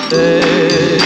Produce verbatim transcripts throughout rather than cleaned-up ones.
day.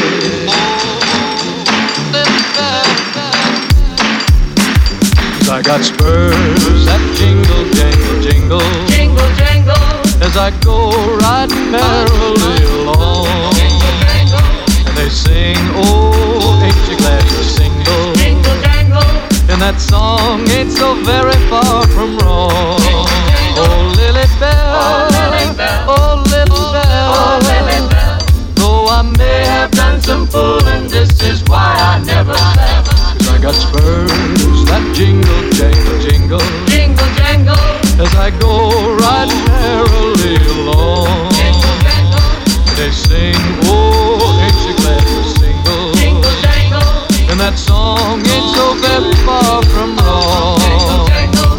I got spurs that jingle, jangle, jingle, jingle, jangle, as I go riding merrily along. jingle, jangle, And they sing, oh, ain't you glad you're single? jingle, jangle, And that song ain't so very far from wrong. Oh, Lily Bell, oh, Lily Bell, oh, Lily Bell, oh, Lily Bell. though I may have done some fooling, this is why I never fell. Cause I got spurs that jingle, jangle, jingle, Jingle, jangle, as I go riding merrily along. jingle, jangle, They sing, oh, ain't you glad you're single? jingle, jangle, And that song ain't so very far from wrong. jingle, jangle.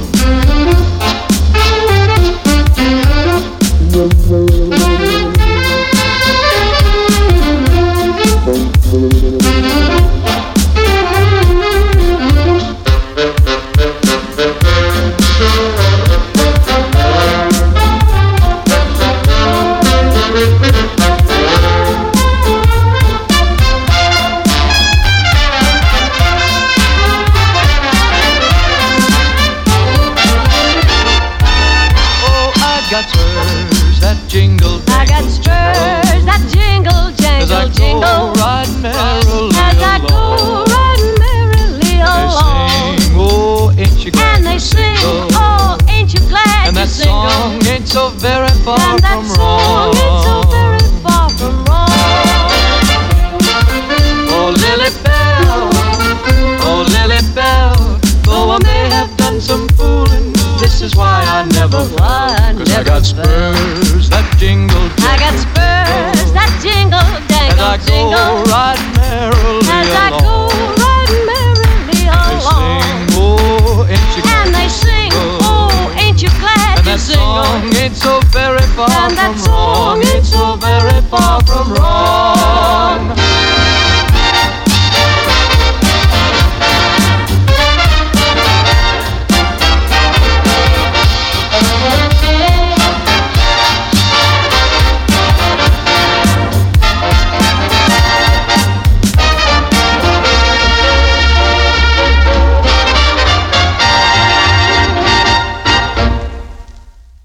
Got spurs that jingle, I got spurs that jingle, as I jangle, jingle. go riding merrily As I go along. riding merrily They along. sing, oh, ain't you glad And they you're sing, single? oh, ain't you glad And you're that single? song ain't so very far And that from song ain't so wrong. very far from wrong. Oh, Lily Bell, oh, Lily Bell, though I may have done some fooling, this is why I never Why I Cause I never got fell. spurs that jingle, I got spurs that jingle, as I jangle, go jingle. riding merrily As I along. go